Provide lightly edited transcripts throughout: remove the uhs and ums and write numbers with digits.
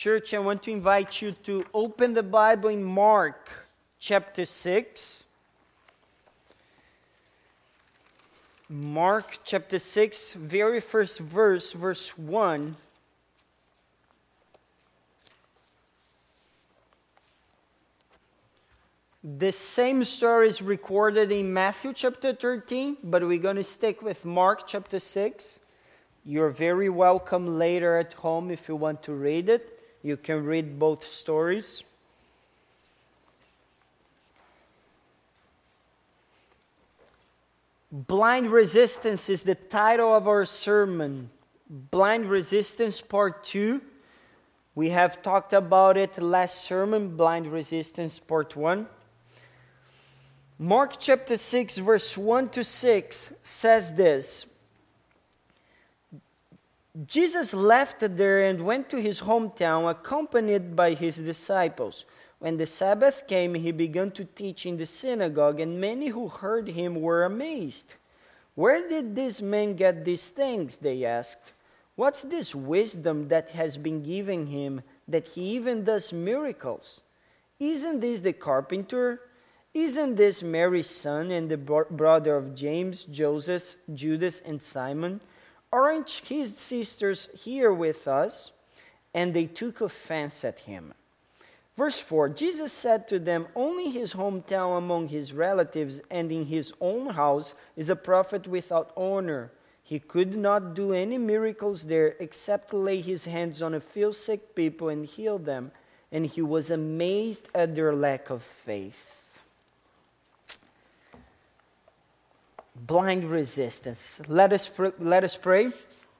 Church, I want to invite you to open the Bible in Mark chapter 6. Mark chapter 6, very first verse, verse 1. The same story is recorded in Matthew chapter 13, but we're going to stick with Mark chapter 6. You're very welcome later at home if you want to read it. You can read both stories. Blind Resistance is the title of our sermon. Blind Resistance Part 2. We have talked about it last sermon, Blind Resistance Part 1. Mark chapter 6, verse 1 to 6 says this. Jesus left there and went to his hometown, accompanied by his disciples. When the Sabbath came, he began to teach in the synagogue, and many who heard him were amazed. "Where did this man get these things?" they asked. "What's this wisdom that has been given him, that he even does miracles? Isn't this the carpenter? Isn't this Mary's son and the brother of James, Joseph, Judas, and Simon? Aren't his sisters here with us?" And they took offense at him. Verse 4, Jesus said to them, "Only his hometown among his relatives and in his own house is a prophet without honor. He could not do any miracles there except lay his hands on a few sick people and heal them. And he was amazed at their lack of faith." Blind resistance. Let us pray.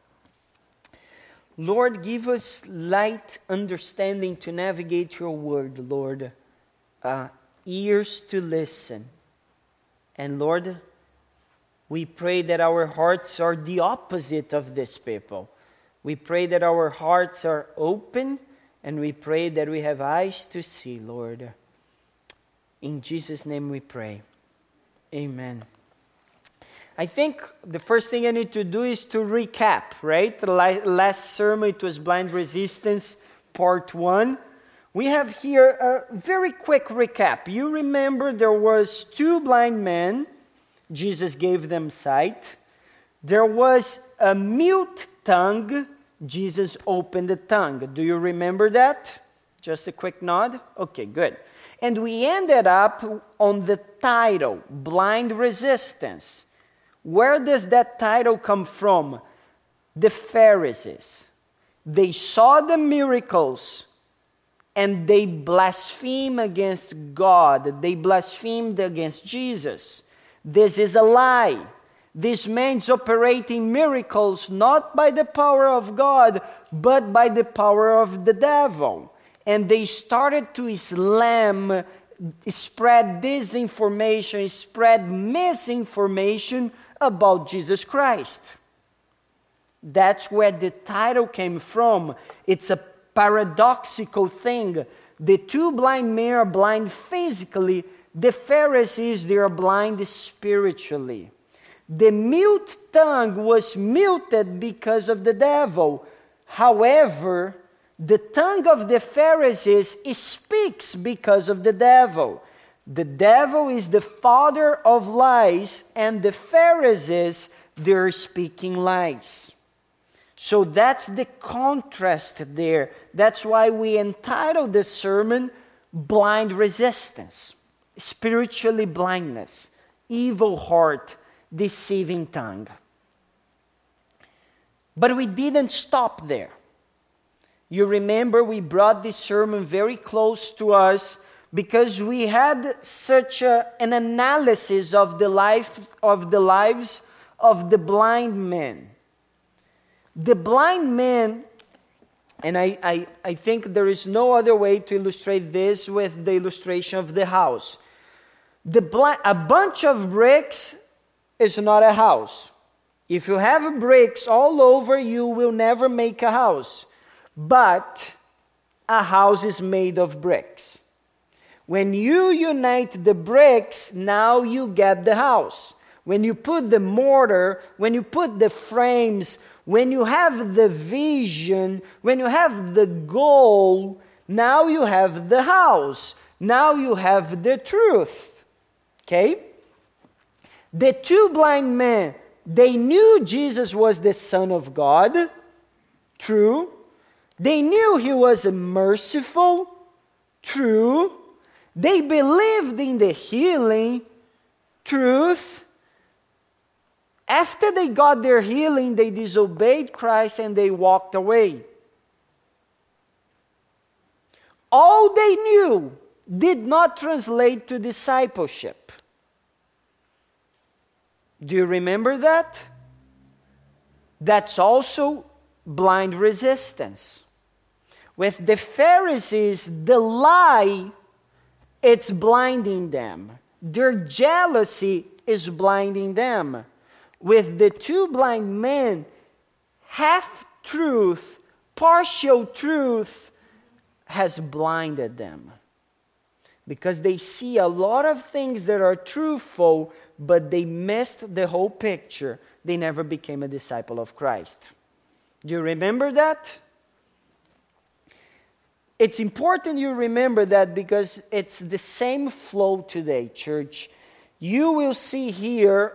Lord, give us light understanding to navigate your word, Lord. Ears to listen. And Lord, we pray that our hearts are the opposite of this people. We pray that our hearts are open, and we pray that we have eyes to see, Lord. In Jesus' name we pray. Amen. I think the first thing I need to do is to recap, right? The last sermon, it was Blind Resistance, Part 1. We have here a very quick recap. You remember there was 2 blind men. Jesus gave them sight. There was a mute tongue. Jesus opened the tongue. Do you remember that? Just a quick nod? Okay, good. And we ended up on the title, Blind Resistance. Where does that title come from? The Pharisees. They saw the miracles and they blasphemed against God. They blasphemed against Jesus. This is a lie. This man's operating miracles not by the power of God, but by the power of the devil. And they started to spread disinformation, spread misinformation about Jesus Christ. That's where the title came from. It's a paradoxical thing. The 2 blind men are blind physically. The Pharisees, they are blind spiritually. The mute tongue was muted because of the devil. However, the tongue of the Pharisees speaks because of the devil. The devil is the father of lies, and the Pharisees, they're speaking lies. So that's the contrast there. That's why we entitled the sermon, Blind Resistance. Spiritually blindness, evil heart, deceiving tongue. But we didn't stop there. You remember we brought this sermon very close to us because we had such an analysis of the lives of the blind men. The blind men, and I think there is no other way to illustrate this with the illustration of the house. A bunch of bricks is not a house. If you have bricks all over, you will never make a house. But a house is made of bricks. When you unite the bricks, now you get the house. When you put the mortar, when you put the frames, when you have the vision, when you have the goal, now you have the house. Now you have the truth. Okay? The two blind men, they knew Jesus was the Son of God. True. They knew he was merciful. True. They believed in the healing. Truth. After they got their healing, they disobeyed Christ and they walked away. All they knew did not translate to discipleship. Do you remember that? That's also blind resistance. With the Pharisees, the lie, it's blinding them. Their jealousy is blinding them. With the two blind men, half-truth, partial truth has blinded them. Because they see a lot of things that are truthful, but they missed the whole picture. They never became a disciple of Christ. Do you remember that? It's important you remember that because it's the same flow today, church. You will see here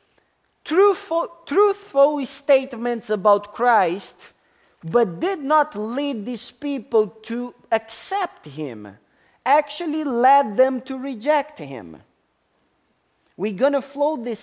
truthful statements about Christ, but did not lead these people to accept Him. Actually led them to reject Him. We're going to flow with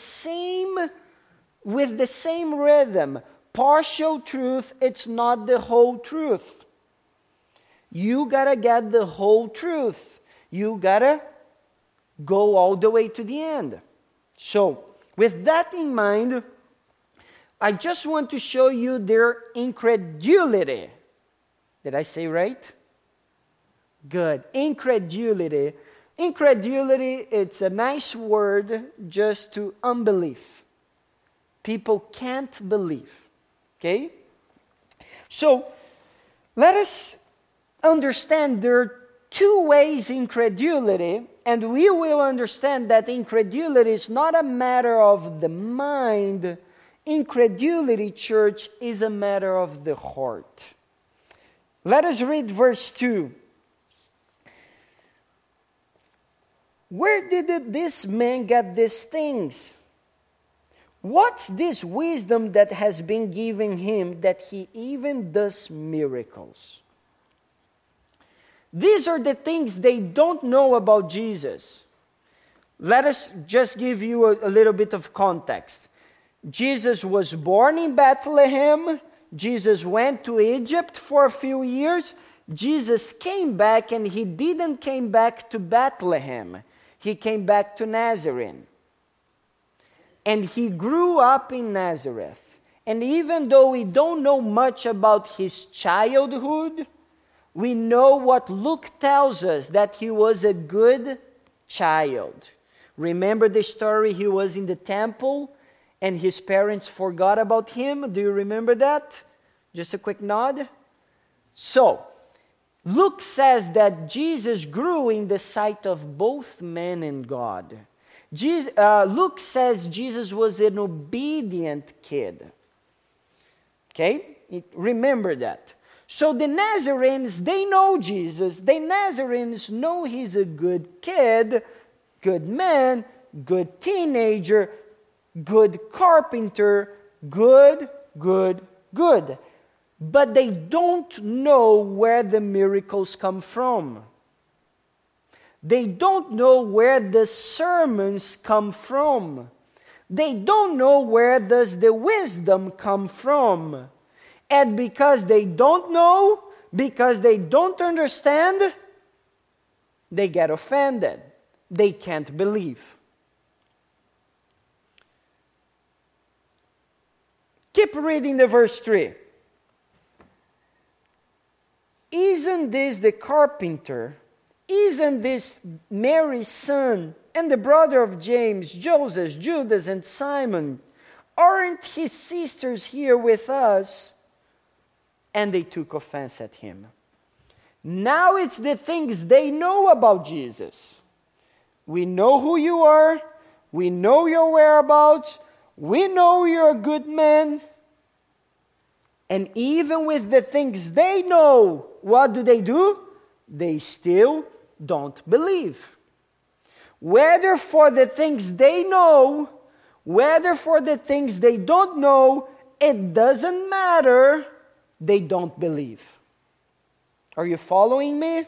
the same rhythm. Partial truth, it's not the whole truth. You got to get the whole truth. You got to go all the way to the end. So, with that in mind, I just want to show you their incredulity. Did I say right? Good. Incredulity. Incredulity, it's a nice word just to unbelief. People can't believe. Okay? So, let us understand there are two ways incredulity, and we will understand that incredulity is not a matter of the mind. Incredulity, church, is a matter of the heart. Let us read verse 2. Where did this man get these things? What's this wisdom that has been given him that he even does miracles? These are the things they don't know about Jesus. Let us just give you a little bit of context. Jesus was born in Bethlehem. Jesus went to Egypt for a few years. Jesus came back, and he didn't came back to Bethlehem. He came back to Nazareth. And he grew up in Nazareth. And even though we don't know much about his childhood, we know what Luke tells us, that he was a good child. Remember the story? He was in the temple and his parents forgot about him. Do you remember that? Just a quick nod. So, Luke says that Jesus grew in the sight of both man and God. Luke says Jesus was an obedient kid. Okay? Remember that. So the Nazarenes, they know Jesus. The Nazarenes know he's a good kid, good man, good teenager, good carpenter, good. But they don't know where the miracles come from. They don't know where the sermons come from. They don't know where does the wisdom come from. And because they don't know, because they don't understand, they get offended. They can't believe. Keep reading the verse 3. Isn't this the carpenter? Isn't this Mary's son and the brother of James, Joseph, Judas, and Simon? Aren't his sisters here with us? And they took offense at him. Now it's the things they know about Jesus. We know who you are. We know your whereabouts. We know you're a good man. And even with the things they know, what do? They still don't believe. Whether for the things they know, whether for the things they don't know, it doesn't matter, they don't believe. Are you following me?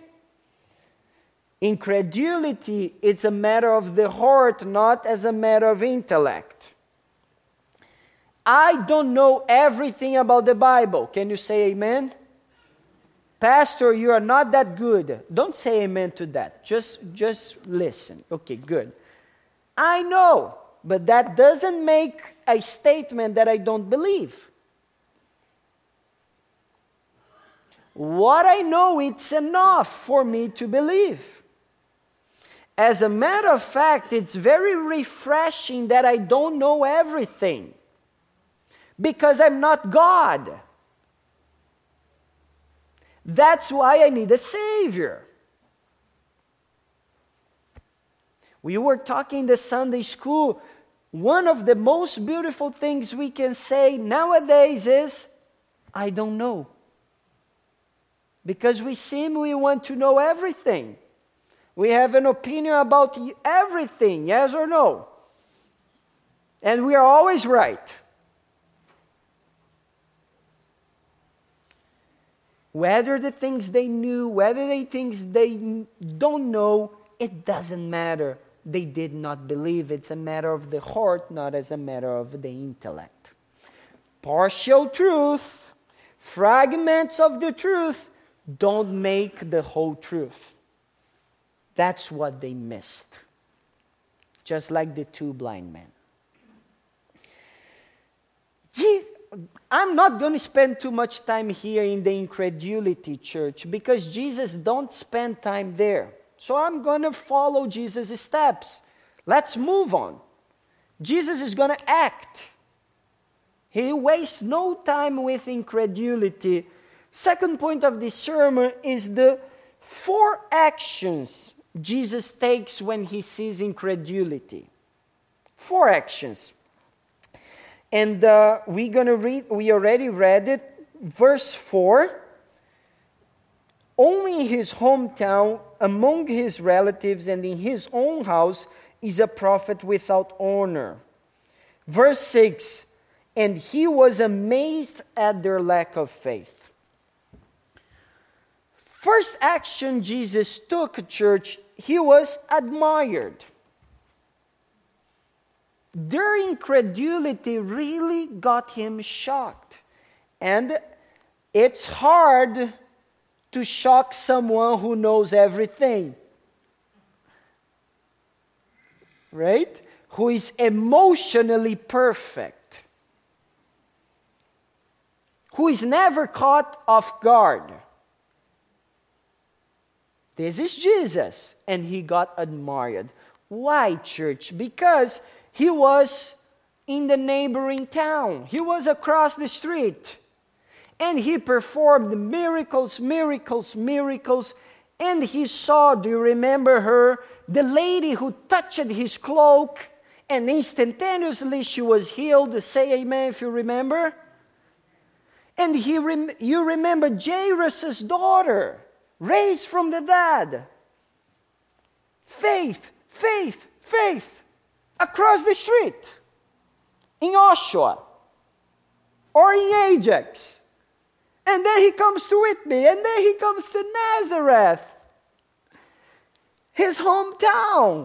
Incredulity, it's a matter of the heart, not as a matter of intellect. I don't know everything about the Bible. Can you say amen? Pastor, you are not that good. Don't say amen to that. Just listen. Okay, good. I know, but that doesn't make a statement that I don't believe. What I know, it's enough for me to believe. As a matter of fact, it's very refreshing that I don't know everything, because I'm not God. That's why I need a Savior. We were talking in the Sunday school, one of the most beautiful things we can say nowadays is, I don't know. Because we want to know everything. We have an opinion about everything, yes or no? And we are always right. Whether the things they knew, whether the things they don't know, it doesn't matter. They did not believe. It's a matter of the heart, not as a matter of the intellect. Partial truth, fragments of the truth, don't make the whole truth. That's what they missed. Just like the two blind men. I'm not going to spend too much time here in the incredulity church, because Jesus don't spend time there. So I'm going to follow Jesus' steps. Let's move on. Jesus is going to act. He wastes no time with incredulity. Second point of this sermon is the 4 actions Jesus takes when he sees incredulity. 4 actions. And we're going to read, we already read it, verse 4. Only in his hometown, among his relatives, and in his own house is a prophet without honor. Verse 6. And he was amazed at their lack of faith. First action Jesus took, church, he was admired. Their incredulity really got him shocked. And it's hard to shock someone who knows everything. Right? Who is emotionally perfect. Who is never caught off guard. This is Jesus, and he got admired. Why, church? Because he was in the neighboring town. He was across the street. And he performed miracles. And he saw, do you remember her? The lady who touched his cloak, and instantaneously she was healed. Say amen if you remember. And you remember Jairus' daughter, raised from the dead. Faith. Across the street. In Oshawa. Or in Ajax. And then he comes to Whitby. And then he comes to Nazareth. His hometown.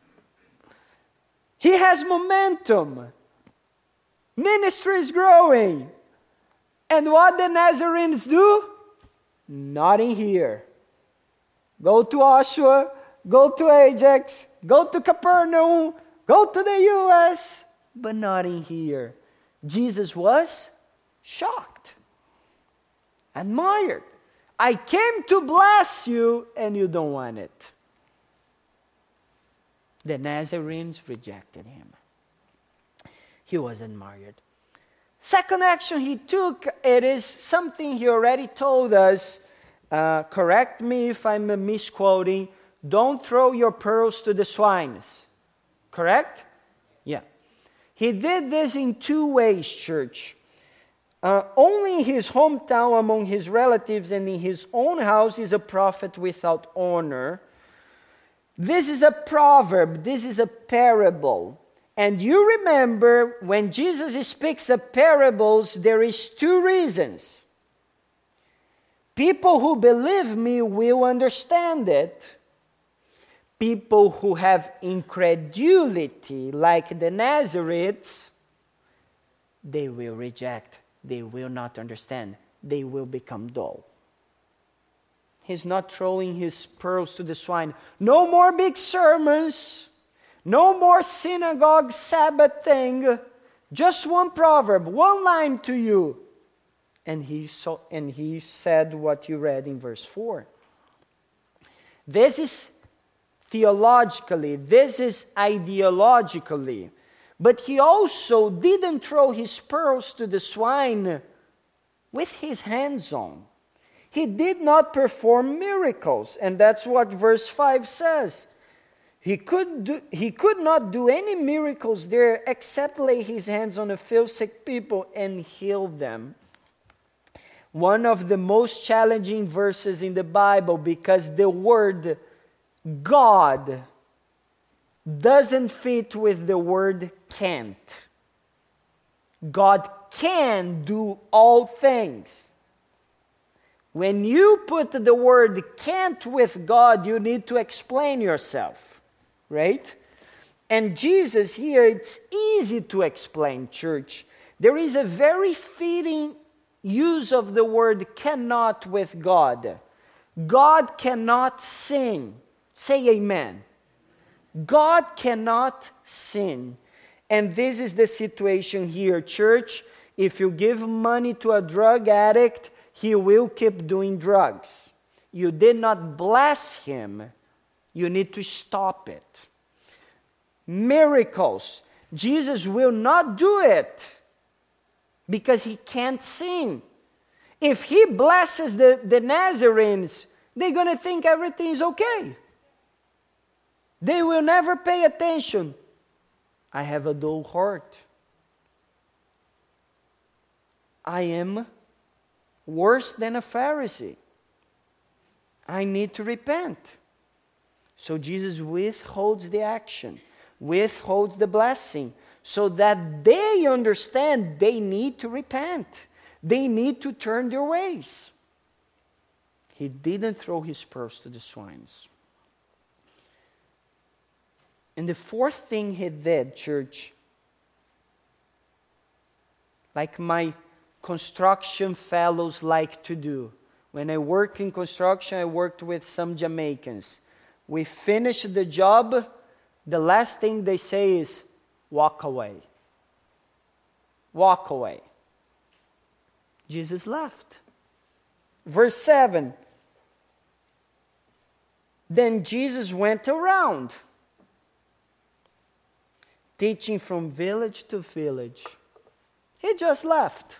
He has momentum. Ministry is growing. And what the Nazarenes do? Not in here. Go to Oshawa, go to Ajax, go to Capernaum, go to the U.S., but not in here. Jesus was shocked, admired. I came to bless you, and you don't want it. The Nazarenes rejected him. He was admired. Second action he took, it is something he already told us. Correct me if I'm misquoting. Don't throw your pearls to the swines. Correct? Yeah. He did this in 2 ways, church. Only in his hometown, among his relatives, and in his own house is a prophet without honor. This is a proverb. This is a parable. And you remember, when Jesus speaks of parables, there is two reasons. People who believe me will understand it. People who have incredulity, like the Nazarenes, they will reject. They will not understand. They will become dull. He's not throwing his pearls to the swine. No more big sermons. No more synagogue Sabbath thing. Just one proverb, one line to you. And he said what you read in verse 4. This is theologically, this is ideologically. But he also didn't throw his pearls to the swine with his hands on. He did not perform miracles. And that's what verse 5 says. He could not do any miracles there except lay his hands on a few sick people and heal them. One of the most challenging verses in the Bible, because the word God doesn't fit with the word can't. God can do all things. When you put the word can't with God, you need to explain yourself, right? And Jesus here, it's easy to explain, church. There is a very fitting use of the word cannot with God. God cannot sin. Say amen. God cannot sin. And this is the situation here, church. If you give money to a drug addict, he will keep doing drugs. You did not bless him. You need to stop it. Miracles. Jesus will not do it because he can't sin. If he blesses the Nazarenes, they're going to think everything is okay. They will never pay attention. I have a dull heart. I am worse than a Pharisee. I need to repent. So Jesus withholds the action, withholds the blessing, so that they understand they need to repent. They need to turn their ways. He didn't throw his pearls to the swines. And the fourth thing he did, church, like my construction fellows like to do. When I work in construction, I worked with some Jamaicans. We finish the job, the last thing they say is, walk away. Walk away. Jesus left. Verse 7. Then Jesus went around, teaching from village to village. He just left.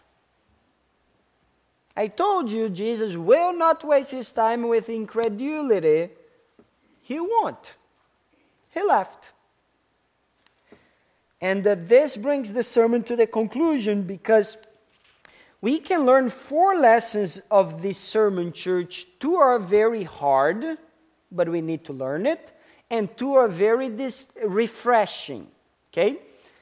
I told you Jesus will not waste his time with incredulity. He won't. He left. And this brings the sermon to the conclusion, because we can learn 4 lessons of this sermon, church. 2 are very hard, but we need to learn it. And 2 are very refreshing. Okay?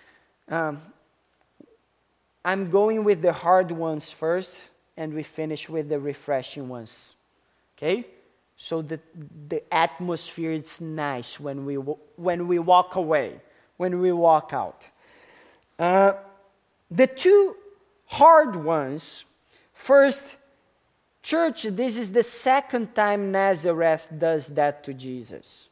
I'm going with the hard ones first, and we finish with the refreshing ones. Okay? So the atmosphere is nice when we walk away, when we walk out. The 2 hard ones, first, church, this is the second time Nazareth does that to Jesus.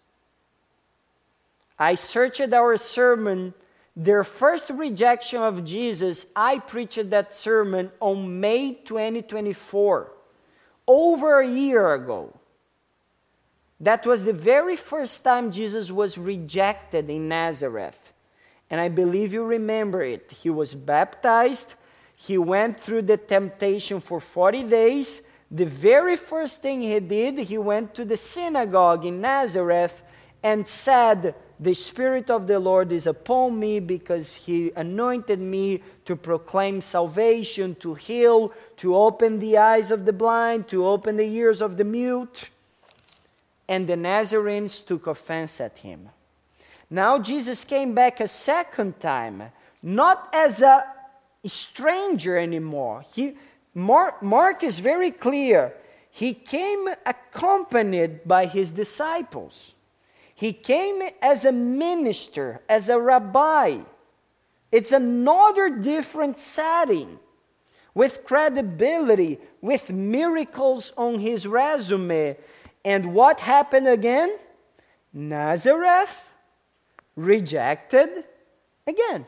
I searched our sermon. Their first rejection of Jesus, I preached that sermon on May 2024, over a year ago. That was the very first time Jesus was rejected in Nazareth. And I believe you remember it. He was baptized. He went through the temptation for 40 days. The very first thing he did, he went to the synagogue in Nazareth and said, "The Spirit of the Lord is upon me, because He anointed me to proclaim salvation, to heal, to open the eyes of the blind, to open the ears of the mute." And the Nazarenes took offense at Him. Now Jesus came back a second time, not as a stranger anymore. Mark is very clear. He came accompanied by His disciples. He came as a minister, as a rabbi. It's another different setting, with credibility, with miracles on his resume. And what happened again? Nazareth rejected again.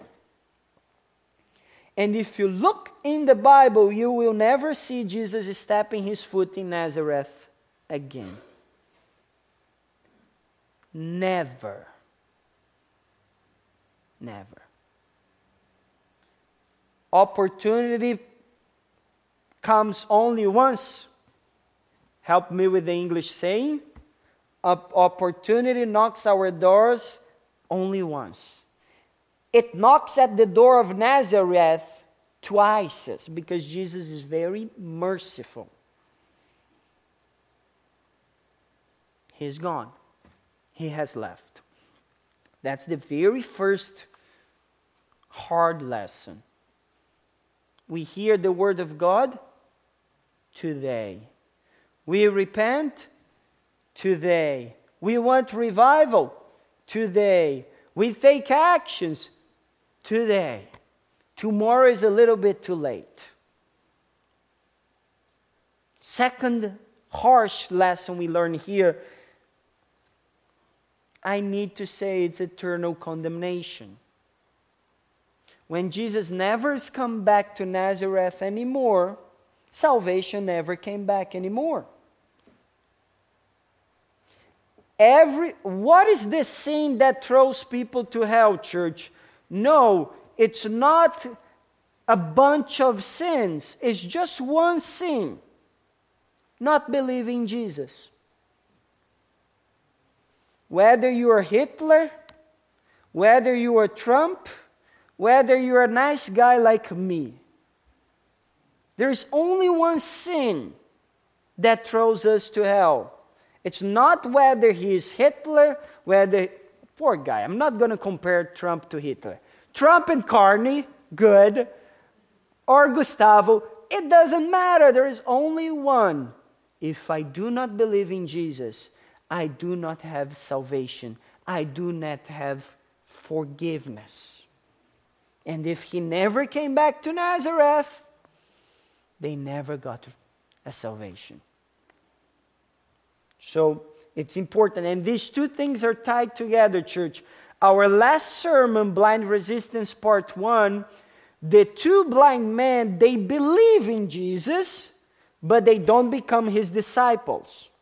And if you look in the Bible, you will never see Jesus stepping his foot in Nazareth again. Never. Never. Opportunity comes only once. Help me with the English saying. Opportunity knocks our doors only once. It knocks at the door of Nazareth twice, because Jesus is very merciful. He's gone. He has left. That's the very first hard lesson. We hear the word of God today. We repent today. We want revival today. We take actions today. Tomorrow is a little bit too late. Second harsh lesson we learn here, I need to say, it's eternal condemnation. When Jesus never has come back to Nazareth anymore, salvation never came back anymore. What is the sin that throws people to hell, church? No, it's not a bunch of sins. It's just one sin. Not believing Jesus. Whether you are Hitler, whether you are Trump, whether you're a nice guy like me, there's only one sin that throws us to hell. It's not whether he is Hitler, poor guy, I'm not going to compare Trump to Hitler. Trump and Carney, good, or Gustavo, it doesn't matter. There is only one. If I do not believe in Jesus, I do not have salvation. I do not have forgiveness. And if he never came back to Nazareth, they never got a salvation. So it's important. And these two things are tied together, church. Our last sermon, Blind Resistance Part 1, the two blind men, they believe in Jesus, but they don't become his disciples.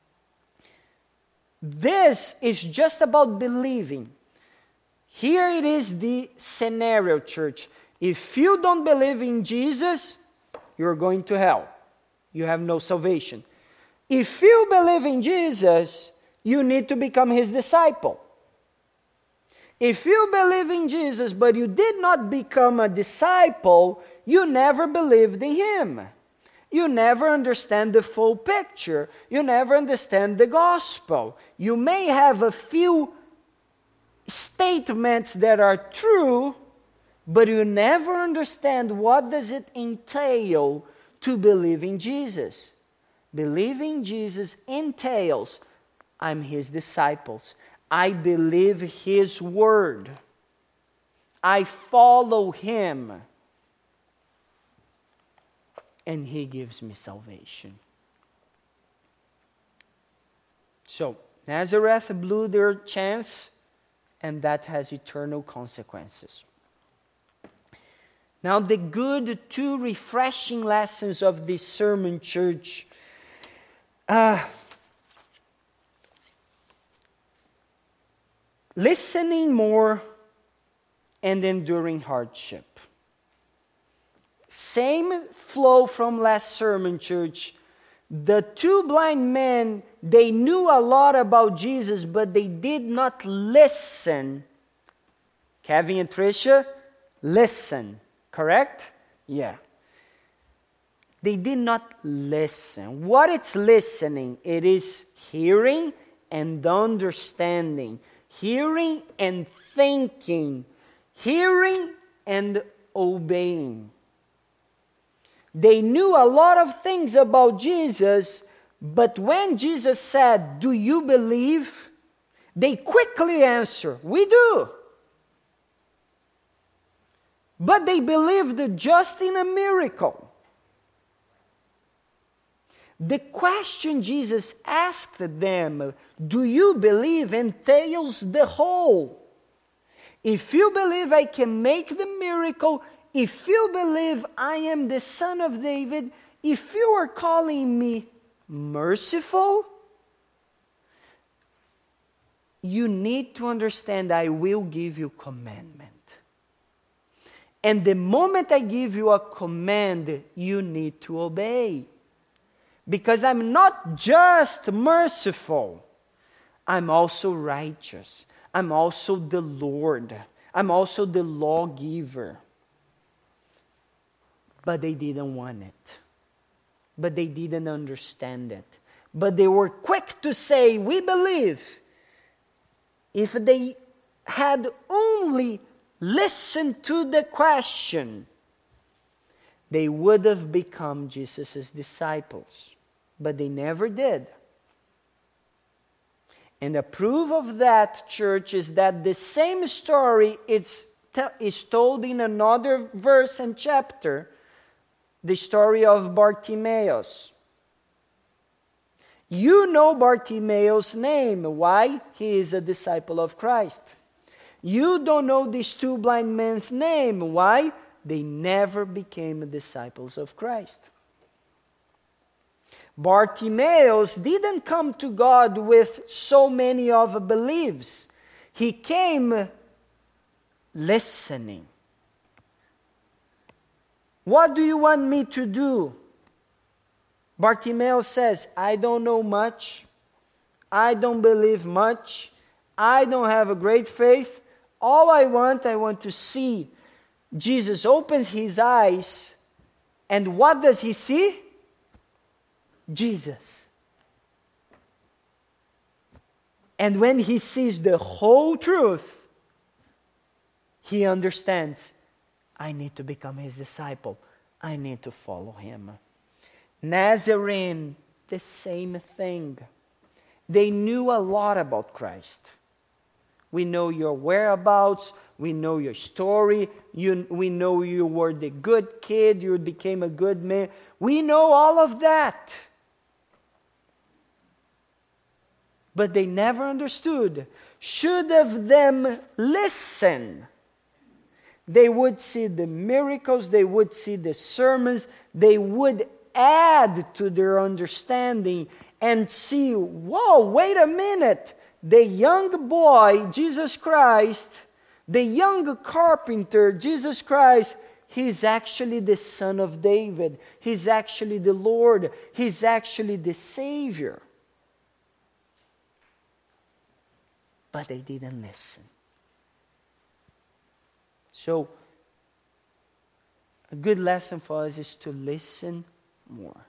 This is just about believing. Here it is the scenario, church. If you don't believe in Jesus, you're going to hell. You have no salvation. If you believe in Jesus, you need to become his disciple. If you believe in Jesus, but you did not become a disciple, you never believed in him. You never understand the full picture. You never understand the gospel. You may have a few statements that are true, but you never understand what does it entail to believe in Jesus. Believing Jesus entails, I'm his disciples. I believe his word. I follow him. And he gives me salvation. So, Nazareth blew their chance, and that has eternal consequences. Now, the good, two refreshing lessons of this sermon, church. Listening more and enduring hardship. Same flow from last sermon, church. The two blind men, they knew a lot about Jesus, but they did not listen. Kevin and Tricia, listen. Correct? Yeah. They did not listen. What it's listening? It is hearing and understanding. Hearing and thinking. Hearing and obeying. They knew a lot of things about Jesus, but when Jesus said, "Do you believe?" they quickly answer, "We do." But they believed just in a miracle. The question Jesus asked them, "Do you believe?" entails the whole. If you believe I can make the miracle, if you believe I am the Son of David, if you are calling me merciful, you need to understand I will give you commandment. And the moment I give you a command, you need to obey. Because I'm not just merciful, I'm also righteous. I'm also the Lord. I'm also the lawgiver. But they didn't want it. But they didn't understand it. But they were quick to say, "We believe." If they had only listened to the question, they would have become Jesus' disciples. But they never did. And the proof of that, church, is that the same story is told in another verse and chapter, the story of Bartimaeus. You know Bartimaeus' name. Why? He is a disciple of Christ. You don't know these two blind men's name. Why? They never became disciples of Christ. Bartimaeus didn't come to God with so many of beliefs. He came listening. What do you want me to do? Bartimaeus says, "I don't know much. I don't believe much. I don't have a great faith. All I want to see." Jesus opens his eyes, and what does he see? Jesus. And when he sees the whole truth, he understands, I need to become his disciple. I need to follow him. Nazarene, the same thing. They knew a lot about Christ. We know your whereabouts. We know your story. We know you were the good kid. You became a good man. We know all of that. But they never understood. Should have them listen. They would see the miracles. They would see the sermons. They would add to their understanding and see, whoa, wait a minute. The young boy, Jesus Christ, the young carpenter, Jesus Christ, he's actually the Son of David. He's actually the Lord. He's actually the Savior. But they didn't listen. So, a good lesson for us is to listen more.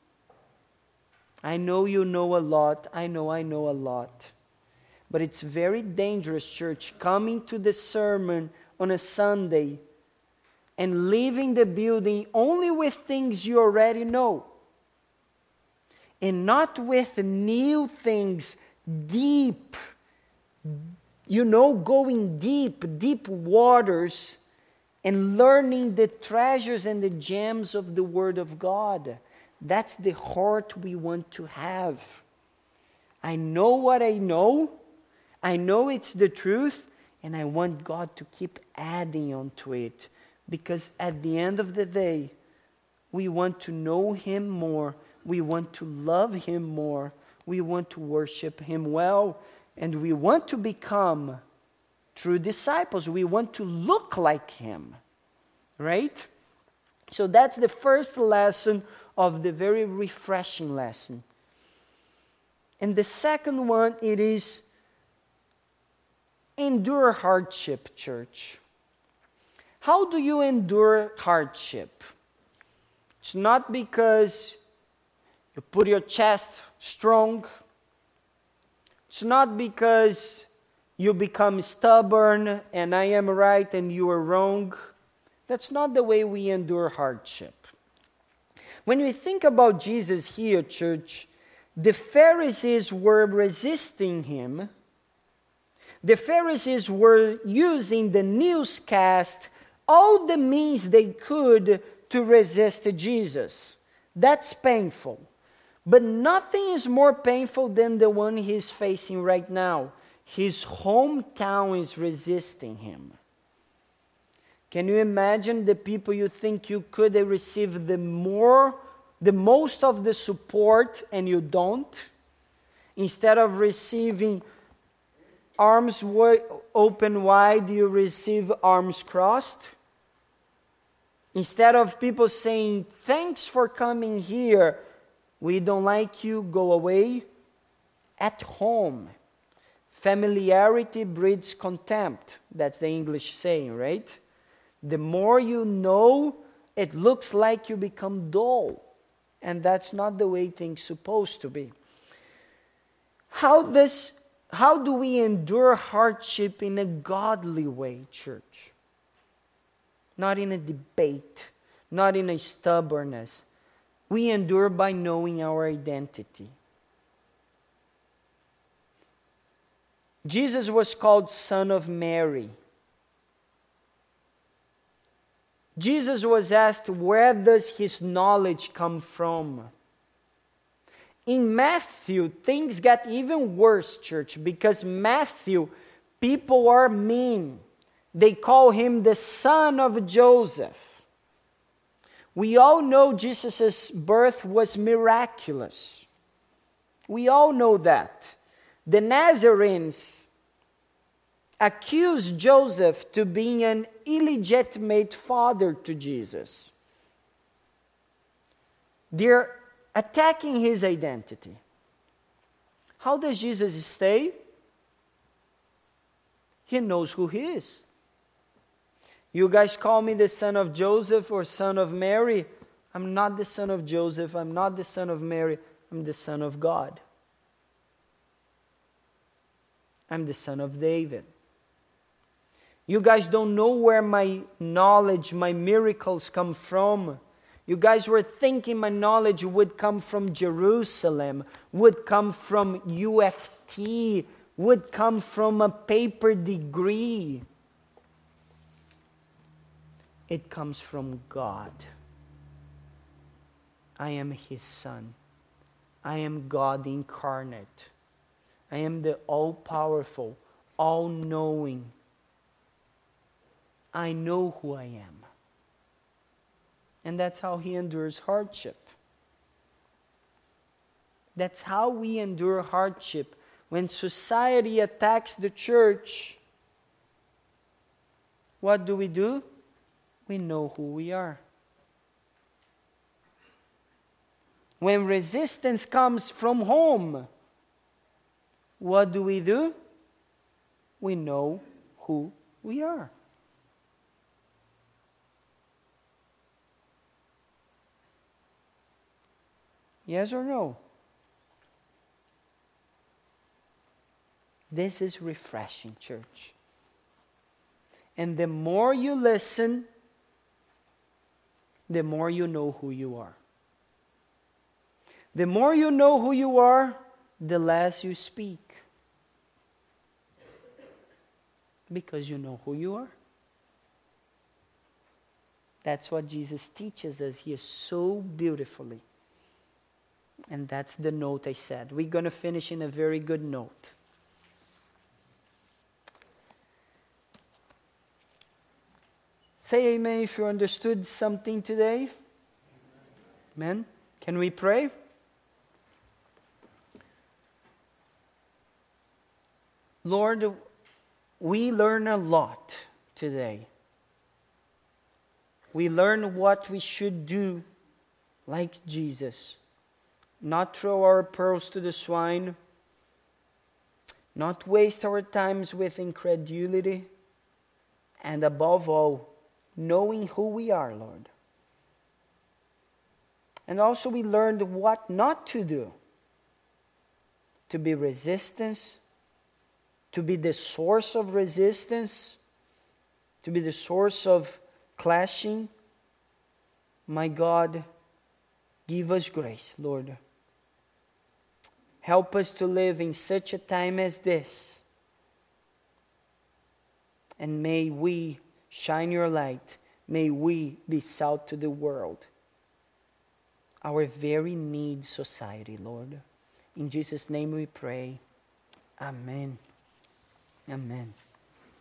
I know you know a lot. I know a lot. But it's very dangerous, church, coming to the sermon on a Sunday and leaving the building only with things you already know. And not with new things, deep, going deep waters and learning the treasures and the gems of the Word of God. That's the heart we want to have. I know what I know. I know it's the truth, and I want God to keep adding onto it. Because at the end of the day, we want to know Him more. We want to love Him more. We want to worship Him well. And we want to become true disciples. We want to look like Him. Right? So that's the first lesson of the very refreshing lesson. And the second one, it is endure hardship, church. How do you endure hardship? It's not because you put your chest strong. It's not because you become stubborn and I am right and you are wrong. That's not the way we endure hardship. When we think about Jesus here, church, the Pharisees were resisting him. The Pharisees were using the newscast, all the means they could to resist Jesus. That's painful. But nothing is more painful than the one he's facing right now. His hometown is resisting him. Can you imagine the people you think you could receive the most of the support and you don't? Instead of receiving arms open wide, you receive arms crossed. Instead of people saying, thanks for coming here, we don't like you, go away. At home, familiarity breeds contempt. That's the English saying, right? The more you know, it looks like you become dull. And that's not the way things are supposed to be. How do we endure hardship in a godly way, church? Not in a debate, not in a stubbornness. We endure by knowing our identity. Jesus was called Son of Mary. Jesus was asked, where does his knowledge come from? In Matthew, things get even worse, church, because Matthew, people are mean. They call him the son of Joseph. We all know Jesus' birth was miraculous. We all know that. The Nazarenes accused Joseph to being an illegitimate father to Jesus. They're attacking his identity. How does Jesus stay? He knows who he is. You guys call me the son of Joseph or son of Mary. I'm not the son of Joseph. I'm not the son of Mary. I'm the son of God. I'm the son of David. You guys don't know where my knowledge, my miracles come from. You guys were thinking my knowledge would come from Jerusalem, would come from UFT, would come from a paper degree. It comes from God. I am his son. I am God incarnate. I am the all-powerful, all-knowing. I know who I am. And that's how he endures hardship. That's how we endure hardship. When society attacks the church, what do? We know who we are. When resistance comes from home, what do? We know who we are. Yes or no? This is refreshing, church. And the more you listen, the more you know who you are. The more you know who you are, the less you speak. Because you know who you are. That's what Jesus teaches us here so beautifully. And that's the note I said. We're going to finish in a very good note. Say amen if you understood something today. Amen. Can we pray? Lord, we learn a lot today. We learn what we should do like Jesus. Not throw our pearls to the swine. Not waste our times with incredulity. And above all, knowing who we are, Lord. And also we learned what not to do. To be resistance, to be the source of resistance, to be the source of clashing. My God, give us grace, Lord. Help us to live in such a time as this. And may we shine your light. May we be salt to the world. Our very need society, Lord. In Jesus' name we pray. Amen. Amen.